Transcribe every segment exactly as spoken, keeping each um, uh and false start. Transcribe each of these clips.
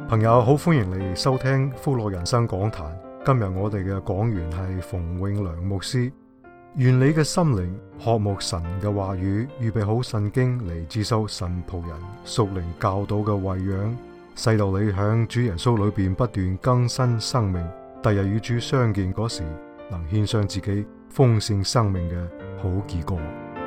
朋友好，歡迎你收聽福樂人生講壇。今日我哋嘅講員係馮永良牧師。願你嘅心靈渴慕神嘅話語，預備好聖經嚟接收神僕人屬靈教導嘅餵養，使到你響主耶穌裏邊不斷更新生命，第日與主相見嗰時，能獻上自己豐盛生命嘅好結果。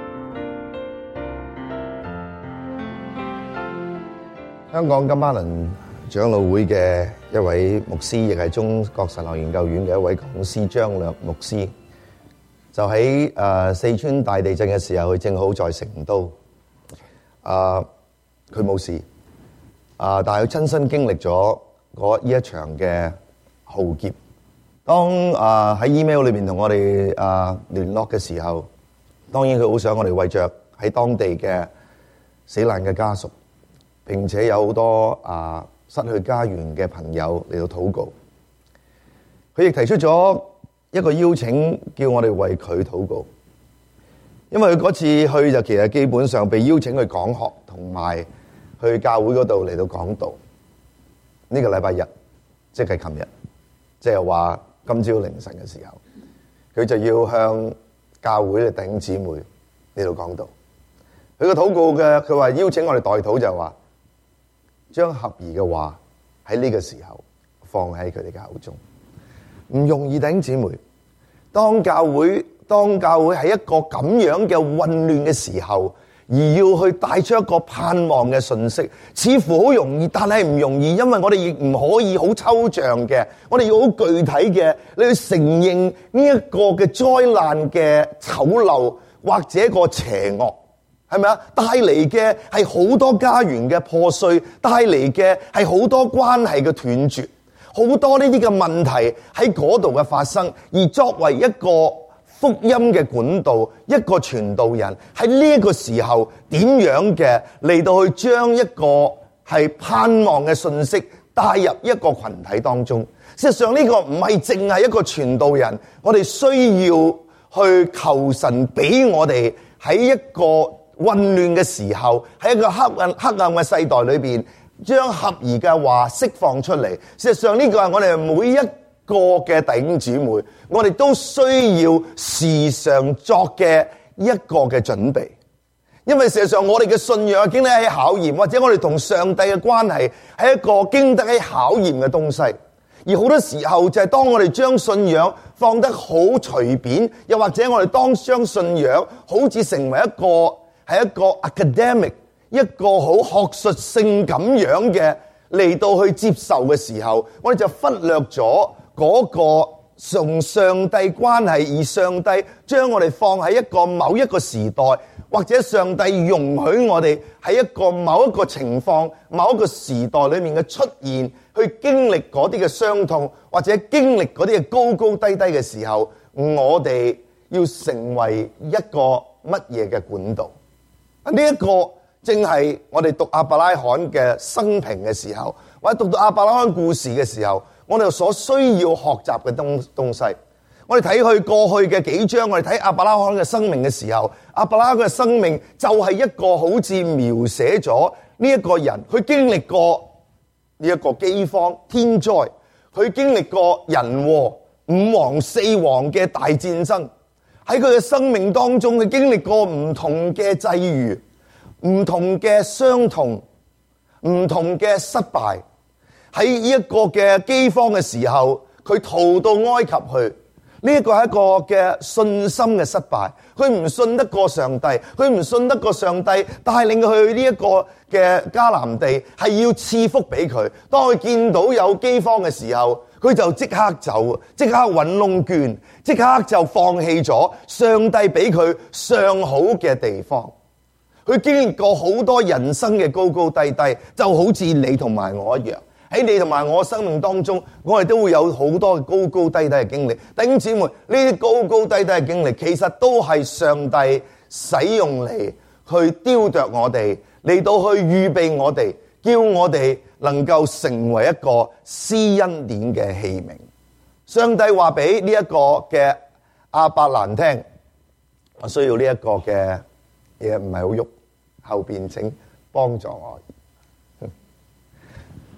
香港金巴倫長老會嘅一位牧師，亦係中國神學研究院嘅一位講師張略牧師，就喺誒四川大地震嘅時候，佢正好在成都，啊佢冇事，啊但係佢親身經歷咗嗰呢一場嘅浩劫。當啊喺 email 裏邊同我哋啊聯絡嘅時候，當然佢好想我哋為着喺當地嘅死難嘅家屬，並且有好多啊失去家園嘅朋友嚟到禱告。佢亦提出咗一個邀請，叫我哋為佢禱告。因為佢嗰次去就其實基本上被邀請去講學，同埋去教會嗰度嚟到講道。呢個禮拜日，即係琴日，即係話今朝凌晨嘅時候，佢就要向教會嘅弟兄姊妹嚟到講道。佢個禱告嘅，佢話邀請我哋代禱，就係話將合宜嘅話喺呢個時候放喺佢哋嘅口中。唔容易，弟兄姊妹。當教會當教會喺一個咁樣嘅混亂嘅時候，而要去帶出一個盼望嘅信息，似乎好容易，但係唔容易，因為我哋亦唔可以好抽象嘅，我哋要好具體嘅，你去承認呢一個嘅災難嘅醜陋或者個邪惡，係咪啊？帶嚟嘅係好多家園嘅破碎，帶嚟嘅係好多關係嘅斷絕。好多呢啲嘅問題喺嗰度嘅發生，而作為一個福音嘅管道，一個傳道人喺呢一個時候點樣嘅嚟到去將一個係盼望嘅信息帶入一個群體當中。事實上呢個唔係淨係一個傳道人，我哋需要去求神俾我哋喺一個混亂嘅時候，喺一個黑暗黑暗嘅世代裏邊，將合宜嘅話釋放出嚟。事實上呢個係我哋每一個嘅弟兄姊妹，我哋都需要時常作嘅一個嘅準備。因為事實上我哋嘅信仰經得起考驗，或者我哋同上帝嘅關係係一個經得起考驗嘅東西。而好多時候就係當我哋將信仰放得好隨便，又或者我哋當將信仰好似成為一個係一個 academic，一個好學術性咁樣嘅嚟到去接受嘅時候，我哋就忽略咗嗰個從上帝關係，而上帝將我哋放喺一個某一個時代，或者上帝容許我哋喺一個某一個情況、某一個時代裏面嘅出現，去經歷嗰啲嘅傷痛，或者經歷嗰啲嘅高高低低嘅時候，我哋要成為一個乜嘢嘅管道？呢一個正係我哋讀亞伯拉罕嘅生平嘅時候，或者讀到亞伯拉罕故事嘅時候，我哋所需要學習嘅東東西。我哋睇佢過去嘅幾章，我哋睇亞伯拉罕嘅生命嘅時候，亞伯拉罕嘅生命就係一個好似描寫咗呢一個人，佢經歷過呢一個饑荒、天災，佢經歷過人禍、五王四王嘅大戰爭，喺佢嘅生命當中，佢經歷過唔同嘅際遇，唔同嘅傷痛，唔同嘅失敗。喺呢一個嘅饑荒嘅時候，佢逃到埃及去。呢一個係一個嘅信心嘅失敗，佢唔信得過上帝，佢唔信得過上帝帶領佢去呢一個嘅迦南地，係要賜福俾佢。當佢見到有饑荒嘅時候，佢就即刻走，即刻搵窿捐，即刻就放棄咗上帝俾佢上好嘅地方。佢經歷過好多人生嘅高高低低，就好似你同埋我一樣。喺你同埋我生命當中，我哋都會有好多高高低低嘅經歷。弟兄姊妹，呢啲高高低低嘅經歷，其實都係上帝使用嚟去雕琢我哋，嚟到去預備我哋，叫我哋能夠成為一個施恩典嘅器皿。上帝話俾呢一個嘅亞伯蘭聽，我需要呢一個嘅嘢唔係好喐，後邊請幫助我。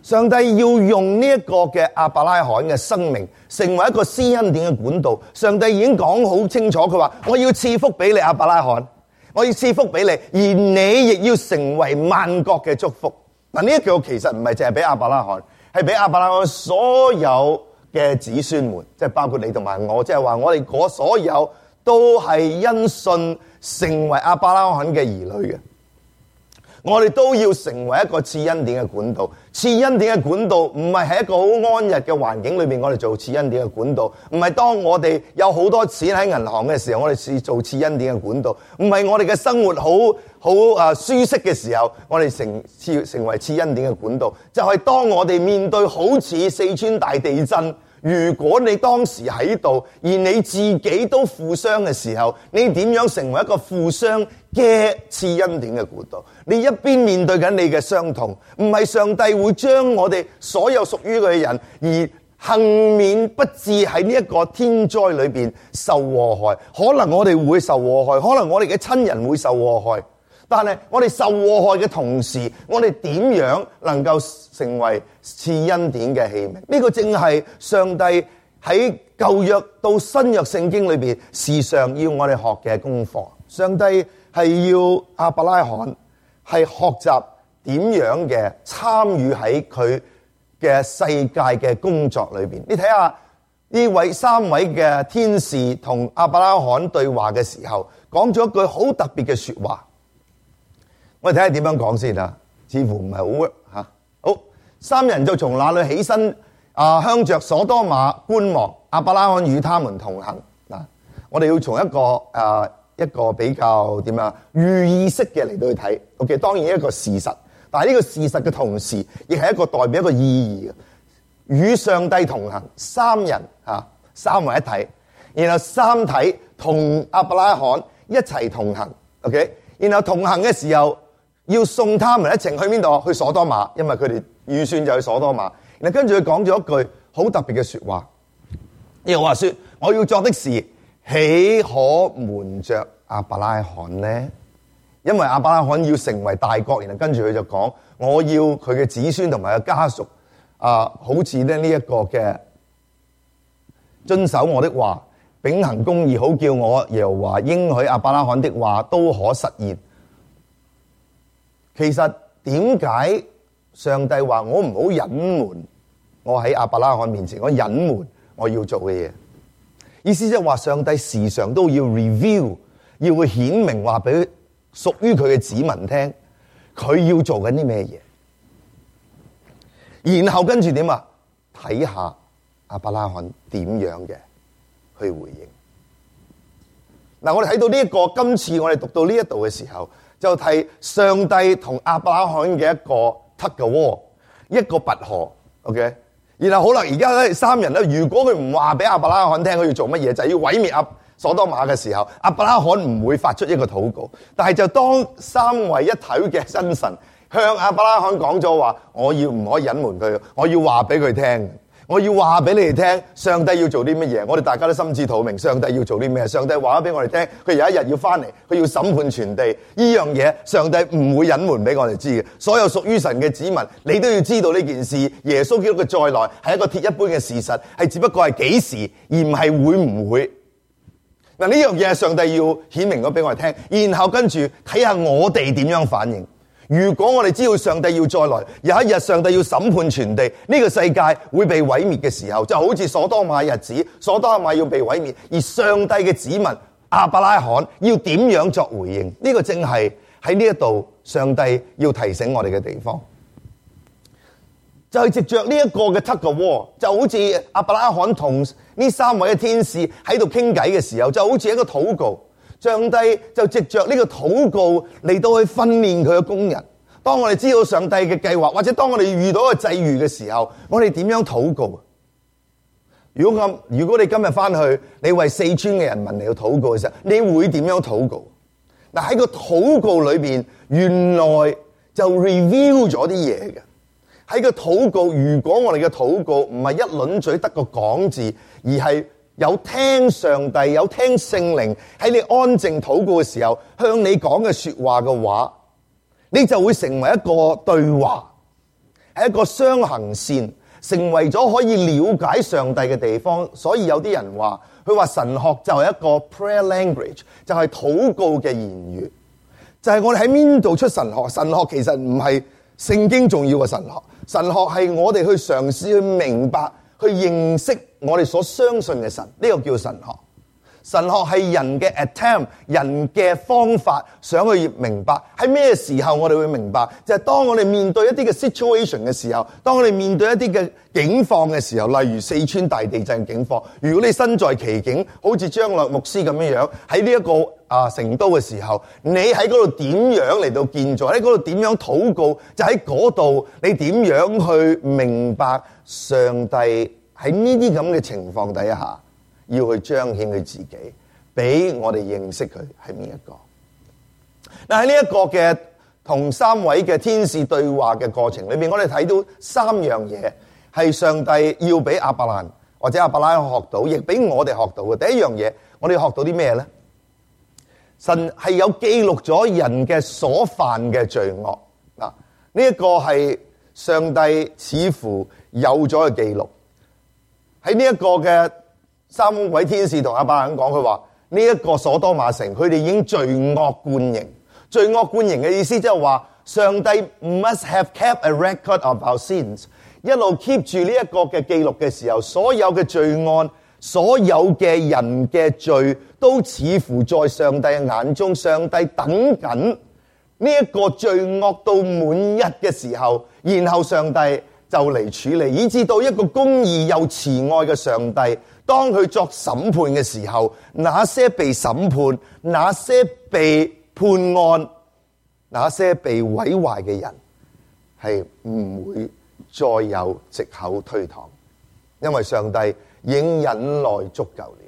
上帝要用呢一個嘅亞伯拉罕嘅生命，成為一個施恩典嘅管道。上帝已經講好清楚，佢話我要賜福俾你亞伯拉罕，我要賜福俾你，而你亦要成為萬國嘅祝福。嗱，呢一句其實唔係淨係俾亞伯拉罕，係俾亞伯拉罕所有嘅子孫們，即係包括你同埋我，即係話我哋嗰所有都係因信成為亞伯拉罕嘅兒女嘅。我哋都要成為一個賜恩典嘅管道。賜恩典嘅管道唔係喺一個好安逸嘅環境裏面，我哋做賜恩典嘅管道。唔係當我哋有好多錢喺銀行嘅時候，我哋試做賜恩典嘅管道。唔係我哋嘅生活好好啊舒適嘅時候，我哋成成為賜恩典嘅管道。就係當我哋面對好似四川大地震，如果你當時喺度，而你自己都負傷嘅時候，你點樣成為一個負傷嘅賜恩典嘅管道？你一邊面對緊你嘅傷痛，唔係上帝會將我哋所有屬於佢嘅人而幸免不至喺呢一個天災裏邊受禍害。可能我哋會受禍害，可能我哋嘅親人會受禍害，但係我哋受禍害嘅同時，我哋點樣能夠成為賜恩典嘅器皿？呢個正係上帝喺舊約到新約聖經裏邊時常要我哋學嘅功課。上帝係要亞伯拉罕係學習點樣嘅參與喺佢嘅世界嘅工作裏邊。你睇下呢位三位嘅天使同亞伯拉罕對話嘅時候，講咗一句好特別嘅說話。我哋睇下點樣講先啊？似乎唔係好 work 吓。好，三人就從那裏起身，啊，向着所多瑪觀望。亞伯拉罕與他們同行。嗱，我哋要從一個啊一個比較點啊寓意式嘅嚟到去睇。OK， 當然一個事實，但係呢個事實嘅同時，亦係一個代表一個意義嘅。與上帝同行，三人啊，三位一體，然後三體同亞伯拉罕一齊同行。OK， 然後同行嘅時候，要送他們一程去邊度？去所多瑪，因為佢哋預算就去所多瑪。然後跟住佢講咗一句好特別嘅說話，耶和華說：我要做的事，豈可瞞着亞伯拉罕呢？因為亞伯拉罕要成為大國，然後跟住佢就講：我要佢嘅子孫同埋嘅家屬啊，好似咧呢一個嘅遵守我的話，秉行公義，好叫我耶和華應許亞伯拉罕的話都可實現。其實點解上帝話我唔好隱瞞我喺亞伯拉罕面前，我隱瞞我要做嘅嘢？意思即係話上帝時常都要 review， 要去顯明話俾屬於佢嘅子民聽，佢要做緊啲咩嘢，然後跟住點啊？睇下亞伯拉罕點樣嘅去回應。嗱，我哋睇到呢一個，今次我哋讀到呢一度嘅時候，就睇上帝同亞伯拉罕嘅一個 tug of war， 一個拔河 ，OK。然後好啦，而家咧三人咧，如果佢唔話俾亞伯拉罕聽佢要做乜嘢，就係要毀滅亞所多瑪嘅時候，亞伯拉罕唔會發出一個禱告。但係就當三位一體嘅真神向亞伯拉罕講咗話，我要唔可以隱瞞佢，我要話俾佢聽。我要話俾你哋聽，上帝要做啲乜嘢？我哋大家都心知肚明，上帝要做啲咩？上帝話咗俾我哋聽，佢有一日要翻嚟，佢要審判全地。呢樣嘢，上帝唔會隱瞞俾我哋知嘅。所有屬於神嘅子民，你都要知道呢件事。耶穌基督嘅再來係一個鐵一般嘅事實，係只不過係幾時，而唔係會唔會。嗱，呢樣嘢係上帝要顯明咗俾我哋聽，然後跟住睇下我哋點樣反應。如果我哋知道上帝要再來，有一日上帝要審判全地，呢個世界會被毀滅嘅時候，就好似所多瑪日子，所多瑪要被毀滅，而上帝嘅子民亞伯拉罕要點樣作回應？呢個正係喺呢一度上帝要提醒我哋嘅地方，就係藉着呢一個嘅 tug of war，就好似亞伯拉罕同呢三位嘅天使喺度傾偈嘅時候，就好似一個禱告。上帝就藉着呢個禱告嚟到去訓練佢嘅工人。當我哋知道上帝嘅計劃，或者當我哋遇到一個際遇嘅時候，我哋點樣禱告？如果咁，如果你今日翻去，你為四川嘅人民嚟到禱告嘅時候，你會點樣禱告？嗱，喺個禱告裏邊，原來就 review 咗啲嘢嘅。喺個禱告，如果我哋嘅禱告唔係一輪嘴得個講字，而係有聽上帝，有聽聖靈喺你安靜禱告嘅時候向你講嘅說話嘅話，你就會成為一個對話。 係一個雙行線，成為咗可以了解上帝嘅地方。所以有啲人話，佢話神學就係一個 prayer language，就係禱告嘅言語。就係我哋喺邊度出神學？神學其實唔係聖經重要嘅神學，神學係我哋去嘗試去明白、去認識我哋所相信嘅神，呢個叫神學。神學係人嘅 attempt， 人嘅方法，想去明白喺咩時候我哋會明白，就係當我哋面對一啲嘅 situation 嘅時候，當我哋面對一啲嘅境況嘅時候，例如四川大地震境況，如果你身在其境，好似張略牧師咁樣樣喺呢一個啊成都嘅時候，你喺嗰度點樣嚟到建造？喺嗰度點樣禱告？就喺嗰度你點樣去明白上帝喺呢啲咁嘅情況底下，要去彰顯佢自己，俾我哋認識佢係邊一個。嗱，喺呢一個嘅同三位嘅天使對話嘅過程裏面，我哋睇到三樣嘢係上帝要俾亞伯蘭或者亞伯拉罕學到，亦俾我哋學到嘅。第一樣嘢，我哋學到啲咩咧？神係有記錄咗人嘅所犯嘅罪惡。嗱，呢一個係上帝似乎有咗嘅記錄。喺呢一個嘅三位天使同亞伯蘭講，佢話呢一個所多瑪城，佢哋已經罪惡貫盈。罪惡貫盈嘅意思即係話，上帝 must have kept a record of our sins， 一路 keep 住呢一個嘅記錄嘅時候，所有嘅罪案，所有嘅人嘅罪，都似乎在上帝嘅眼中，上帝等緊呢一個罪惡到滿溢嘅時候，然後上帝就嚟處理，以至到一個公義又慈愛嘅上帝，當佢作審判嘅時候，那些被審判，那些被判案，那些被毀壞嘅人，係唔會再有藉口推搪，因為上帝已經忍耐足夠了。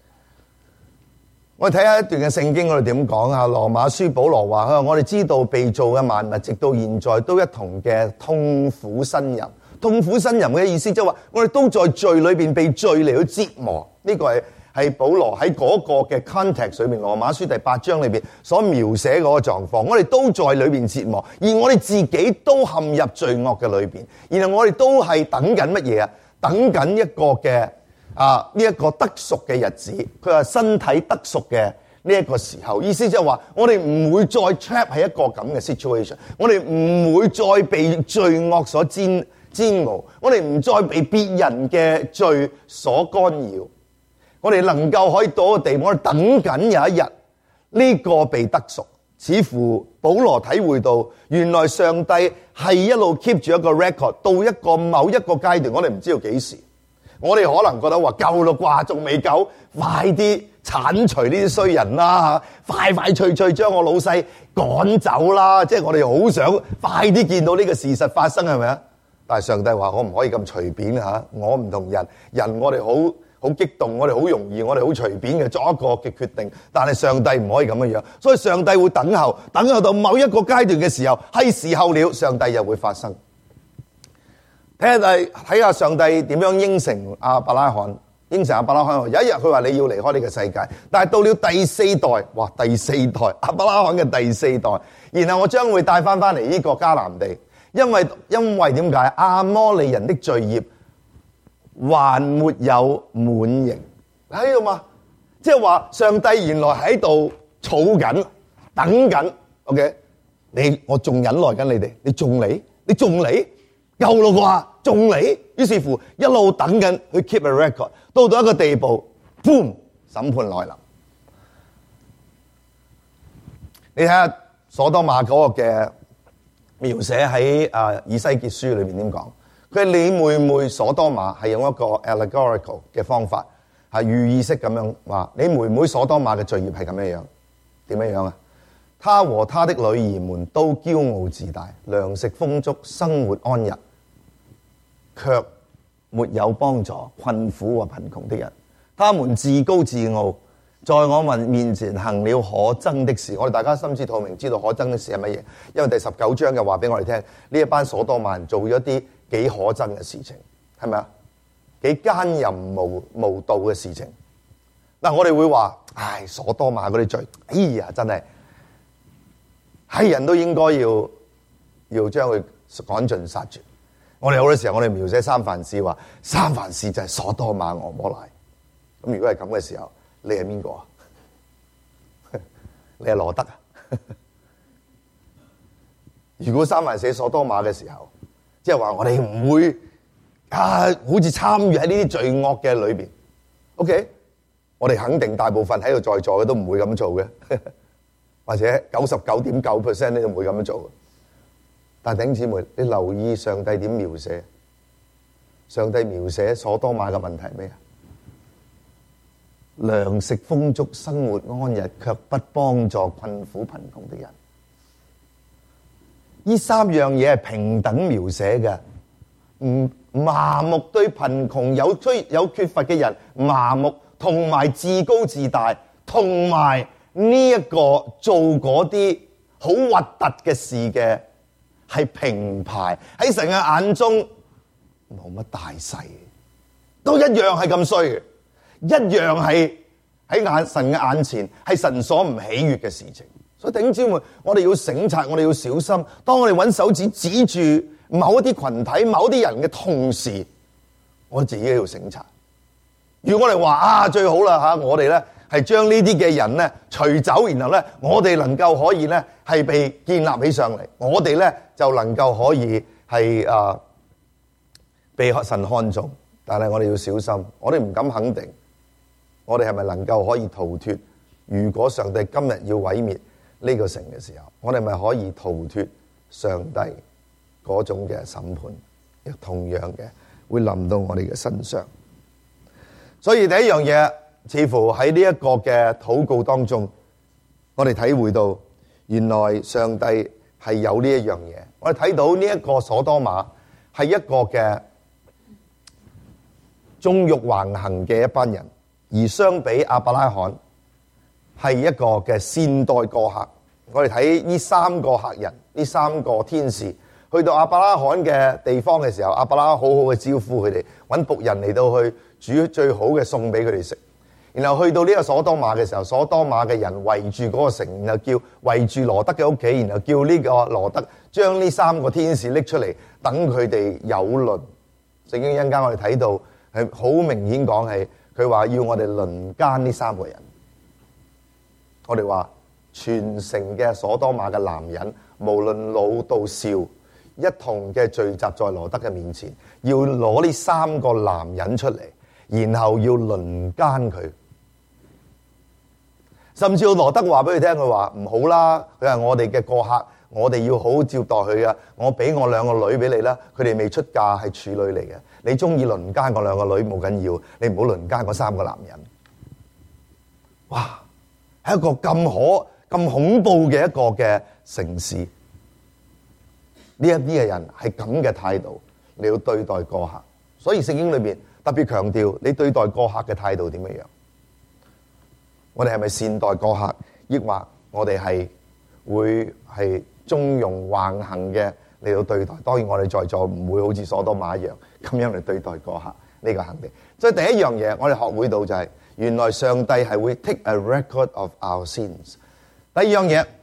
我哋睇下一段嘅聖經，我哋點講啊？羅馬書保羅話：佢話我哋知道被造嘅萬物，直到現在都一同嘅痛苦呻吟。痛苦呻吟嘅意思即係話，我哋都在罪裏邊被罪嚟去折磨。呢個係係保羅喺嗰個嘅 context 裏面，羅馬書第八章裏邊所描寫嗰個狀況。我哋都在裏邊折磨，而我哋自己都陷入罪惡嘅裏邊。然後我哋都係等緊乜嘢啊？等緊一個嘅啊呢一個得贖嘅日子。佢話身體得贖嘅呢一個時候，意思即係話我哋唔會再 trap 喺一個咁嘅 situation， 我哋唔會再被罪惡所煎煎熬，我哋唔再被別人嘅罪所干擾，我哋能夠可以到一個地步，我哋等緊有一日呢個被得贖。似乎保羅體會到，原來上帝係一路 keep 住一個 record， 到一個某一個階段，我哋唔知道幾時。我哋可能覺得話夠啦啩，仲未夠，快啲剷除呢啲衰人啦，快快脆脆將我老細趕走啦！即係我哋好想快啲見到呢個事實發生，係咪啊？但係上帝話：我唔可以咁隨便嚇，我唔同人，人我哋好好激動，我哋好容易，我哋好隨便嘅作一個嘅決定。但係上帝唔可以咁樣樣，所以上帝會等候，等候到某一個階段嘅時候，係時候了，上帝又會發生。睇下睇下上帝點樣應承亞伯拉罕，應承亞伯拉罕。有一日佢話你要離開呢個世界，但係到了第四代，哇！第四代亞伯拉罕嘅第四代，然後我將會帶翻翻嚟呢個迦南地。因為因為點解亞摩利人的罪孽還沒有滿盈喺度嘛？即係話上帝原來喺度儲緊等緊 ，OK？ 你我仲忍耐緊你哋，你仲嚟？你仲嚟？夠咯啩？仲嚟？於是乎一路等緊去 keep a record， 到到一個地步 ，boom！ 審判來臨。你睇下所多瑪嗰個嘅描寫喺啊以西結書裏面點講？佢係你妹妹所多瑪係用一個 allegorical 嘅方法，係寓意式咁樣話：你妹妹所多瑪嘅罪孽係咁樣樣，點樣樣啊？他和他的女兒們都驕傲自大，糧食豐足，生活安逸，卻沒有幫助困苦和貧窮的人。他們自高自傲，在我們面前行了可憎的事。我哋大家心知肚明，知道可憎的事係乜嘢？因為第十九章嘅話俾我哋聽，呢一班所多瑪人做咗啲幾可憎嘅事情，係咪啊？幾奸淫無無道嘅事情。嗱，我哋會話：唉，所多瑪嗰啲罪，哎呀，真係係人都應該要要將佢趕盡殺絕。 我哋好多時候我哋描寫三藩市話三藩市就係所多瑪俄摩拉。咁如果係咁嘅時候，你係邊個啊？你係羅德啊？如果三藩市所多瑪嘅時候，即係話我哋唔會啊，好似參與喺呢啲罪惡嘅裏邊。OK， 我哋肯定大部分喺度在座嘅都唔會咁做嘅，或者九十九點九 percent 都唔會咁樣做。但係弟兄姊妹，你留意上帝點描寫？上帝描寫所多瑪嘅問題係咩啊？糧食豐足，生活安逸，卻不幫助困苦貧窮的人。呢三樣嘢係平等描寫嘅，唔麻木對貧窮有需有缺乏嘅人麻木，同埋自高自大，同埋呢一個做嗰啲好核突嘅事嘅係平排，喺神嘅眼中冇乜大細，都一樣係咁衰嘅。一樣係喺眼神嘅眼前係神所唔喜悅嘅事情，所以弟兄姊妹，我哋要省察，我哋要小心。當我哋揾手指指住某一啲群體、某啲人嘅同時，我自己要省察。如果我哋話啊最好啦吓，我哋咧係將呢啲嘅人咧除走，然後咧我哋能夠可以咧係被建立起上嚟，我哋咧就能夠可以係啊被神看重。但係我哋要小心，我哋唔敢肯定。我哋係咪能夠可以逃脫？如果上帝今日要毀滅呢個城嘅時候，我哋咪可以逃脫上帝嗰種嘅審判？亦同樣嘅會臨到我哋嘅身上。所以第一樣嘢，似乎喺呢一個嘅禱告當中，我哋體會到原來上帝係有呢一樣嘢。我哋睇到呢一個所多瑪係一個嘅縱慾橫行嘅一班人。而相比亞伯拉罕係一個嘅善待過客，我哋睇呢三個客人，呢三個天使去到亞伯拉罕嘅地方嘅時候，亞伯拉罕好好嘅招呼佢哋，揾僕人嚟到去煮最好嘅餸俾佢哋食。然後去到呢個所多瑪嘅時候，所多瑪嘅人圍住嗰個城，然後叫圍住羅德嘅屋企，然後叫呢個羅德將呢三個天使拎出嚟，等佢哋有論。聖經一陣間我哋睇到係好明顯講係。佢話要我哋輪奸呢三個人，我哋話全城嘅所多瑪嘅男人，無論老到少，一同嘅聚集在羅德嘅面前，要攞呢三個男人出嚟，然後要輪奸佢。甚至到羅德話俾佢聽，佢話唔好啦，佢係我哋嘅過客，我哋要好好招待佢噶。我俾我兩個女俾你啦，佢哋未出嫁，係處女嚟嘅。你中意輪奸我兩個女冇緊要，你唔好輪奸嗰三個男人。哇，係一個咁可咁恐怖嘅一個嘅城市，呢一啲嘅人係咁嘅態度，你要對待過客。所以聖經裏邊特別強調，你對待過客嘅態度點樣樣？我哋係咪善待過客，抑或我哋係會係縱容橫行嘅嚟到對待？當然我哋在座唔會好似所多瑪一樣咁樣嚟對待過客，呢個肯定。所以第一樣嘢，我哋學會到就係，原來上帝係會 take a record of our sins。第二樣嘢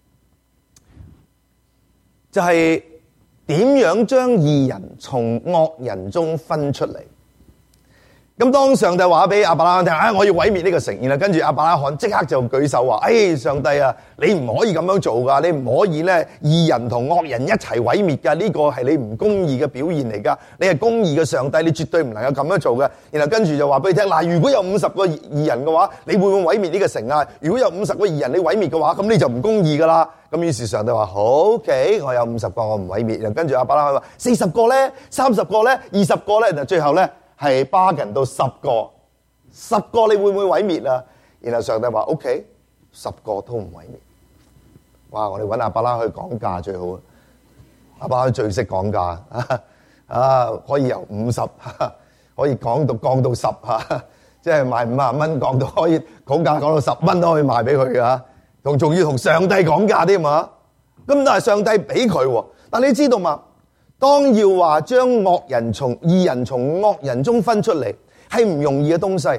就係點樣將義人從惡人中分出嚟。咁當上帝話俾亞伯拉罕聽，啊，我要毀滅呢個城，然後跟住亞伯拉罕即刻就舉手話，誒，上帝啊，你唔可以咁樣做噶，你唔可以咧義人同惡人一齊毀滅噶，呢個係你唔公義嘅表現嚟噶，你係公義嘅上帝，你絕對唔能夠咁樣做嘅。然後跟住就話俾你聽，嗱，如果有五十個義人嘅話，你會唔會毀滅呢個城啊？如果有五十個義人你毀滅嘅話，咁你就唔公義噶啦。咁於是上帝話好 OK， 我有五十個我唔毀滅。然後跟住亞伯拉罕話四十個咧，三十個咧，二十個咧，然後最後咧。係巴緊到十個，十個你會唔會毀滅啊？然後上帝話 OK， 十個都唔毀滅。哇！我哋揾亞伯拉罕去講價最好啊！亞伯拉罕最識講價啊，可以由五十可以講到降到十啊，即係賣五十蚊降到可以講價講到十蚊都可以賣俾佢啊！同仲要同上帝講價添嘛？咁但係上帝俾佢，但你知道嘛？當要話將惡人從義人從惡人中分出嚟，係唔容易嘅東西。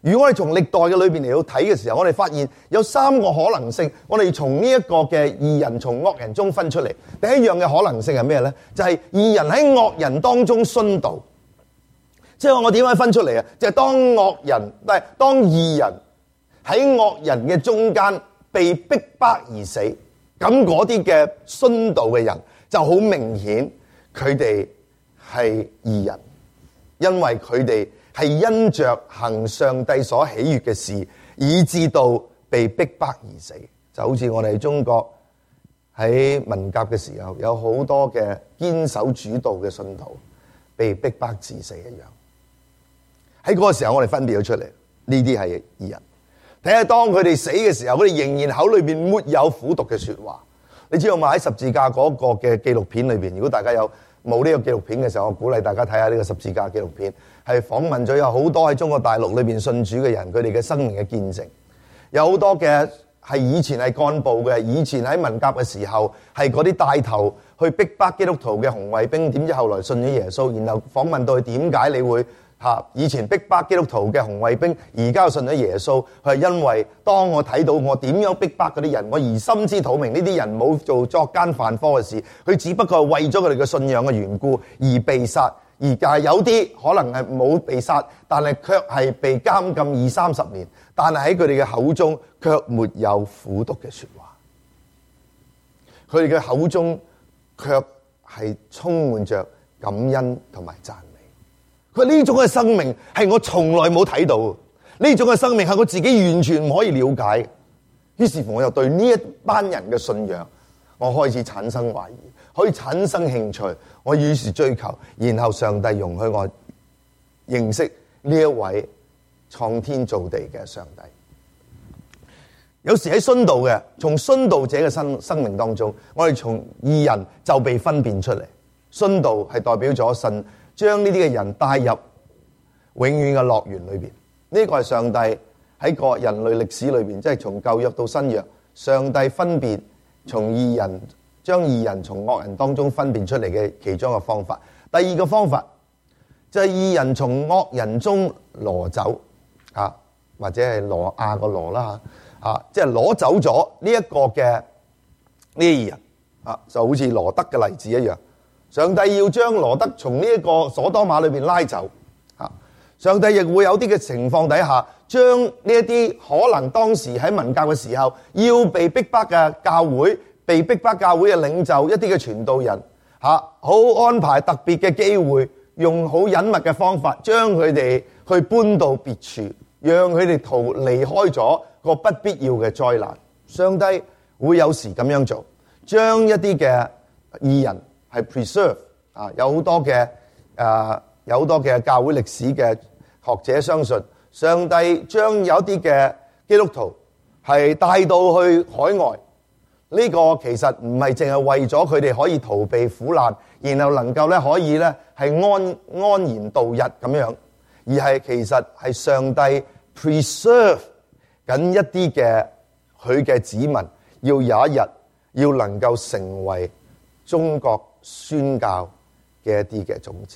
如果我哋從歷代嘅裏邊嚟到睇嘅時候，我哋發現有三個可能性，我哋從呢一個嘅義人從惡人中分出嚟。第一樣嘅可能性係咩呢？就係義人喺惡人當中殉道。即係我點樣分出嚟啊？就係當惡人，唔係當義人喺惡人嘅中間被逼迫而死，咁嗰啲嘅殉道嘅人就好明顯，佢哋係義人，因為佢哋係因着行上帝所喜悅嘅事，以致到被逼迫而死。就好似我哋中國喺文革嘅時候，有好多嘅堅守主道嘅信徒被逼迫致死一樣。喺嗰個時候，我哋分別咗出嚟，呢啲係義人。睇下當佢哋死嘅時候，佢哋仍然口裏邊沒有苦毒嘅說話。你知道嘛？喺十字架嗰個嘅紀錄片裏邊，如果大家有冇呢個紀錄片嘅時候，我鼓勵大家睇下呢個十字架紀錄片，係訪問咗有好多喺中國大陸裏邊信主嘅人，佢哋嘅生命嘅見證。有好多嘅係以前係幹部嘅，以前喺文革嘅時候係嗰啲帶頭去逼迫基督徒嘅紅衛兵，點知後來信咗耶穌，然後訪問到佢點解你會？以前逼迫基督徒嘅紅衛兵，而家信咗耶穌，佢係因為當我睇到我點樣逼迫嗰啲人，我而心知肚明呢啲人冇做作奸犯科嘅事，佢只不過係為咗佢哋嘅信仰嘅緣故而被殺，而係有啲可能係冇被殺，但係卻係被監禁二三十年，但係喺佢哋嘅口中卻沒有苦毒嘅說話，佢哋嘅口中卻係充滿着感恩同埋讚美。佢呢種嘅生命係我從來冇睇到，呢種嘅生命係我自己完全唔可以了解。於是乎我又對呢一班人嘅信仰，我開始產生懷疑，可以產生興趣，我於是追求，然後上帝容許我認識呢一位創天造地嘅上帝。有時喺殉道嘅，從殉道者嘅生生命當中，我哋從義人就被分辨出嚟。殉道係代表咗神將呢啲嘅人帶入永遠嘅樂園裏邊，呢個係上帝喺個人類歷史裏邊，即係從舊約到新約，上帝分別從義人將義人從惡人當中分辨出嚟嘅其中一個方法。第二個方法就係義人從惡人中攞走啊，或者係挪亞個挪啦吓啊，即係攞走咗呢一個嘅呢啲義人啊，就好似羅德嘅例子一樣。上帝要將羅德從呢一個所多瑪裏邊拉走，上帝亦會有啲嘅情況底下，將呢一啲可能當時喺文革嘅時候要被逼迫嘅教會、被逼迫教會嘅領袖、一啲嘅傳道人，吓好安排特別嘅機會，用好隱密嘅方法，將佢哋去搬到別處，讓佢哋逃離開咗個不必要嘅災難。上帝會有時咁樣做，將一啲嘅義人。係 preserve 啊，有好多嘅誒，有好多嘅教會歷史嘅學者相信，上帝將有一啲嘅基督徒係帶到去海外，呢、這個其實唔係淨係為咗佢哋可以逃避苦難，然後能夠咧可以咧係安安然度日咁樣，而係其實係上帝 preserve 緊一啲嘅佢嘅子民，要有一日要能夠成為中國宣教嘅一啲嘅種子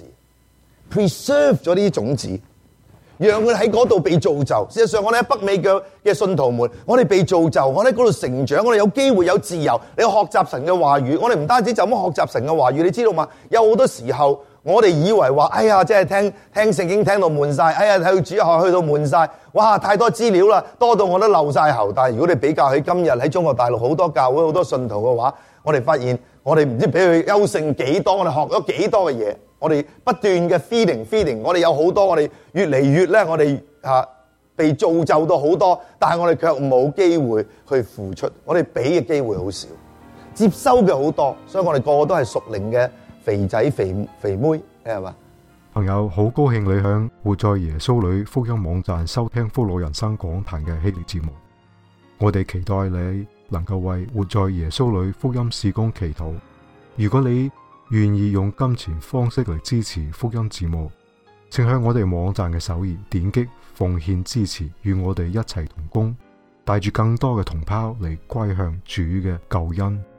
，preserve 咗呢啲種子，讓佢喺嗰度被造就。事實上，我哋喺北美嘅嘅信徒們，我哋被造就，我哋喺嗰度成長，我哋有機會有自由，你學習神嘅話語。我哋唔單止就咁學習神嘅話語，你知道嗎？有好多時候，我哋以為話，哎呀，即係聽聽聖經聽到悶晒，哎呀，去主日學去到悶晒，哇，太多資料啦，多到我都漏晒喉。但係如果你比較起今日喺中國大陸好多教會好多信徒嘅話，我哋發現。我哋唔知俾佢優勝幾多，我哋學咗幾多嘅嘢，我哋不斷嘅 feeding feeding， 我哋有好多，我哋越嚟越咧，我哋啊被造就到好多，但係我哋卻冇機會去付出，我哋俾嘅機會好少，接收嘅好多，所以我哋個個都係屬靈嘅肥仔肥肥妹，係嘛？ 朋友，好高興你響活在耶穌裏福音網站收聽福樂人生講壇嘅系列節目，我哋期待你能夠為活在耶穌裏福音事工祈禱。如果你願意用金錢方式嚟支持福音節目，請向我哋網站嘅首頁點擊奉獻支持，與我哋一齊同工，帶住更多嘅同胞嚟歸向主嘅救恩。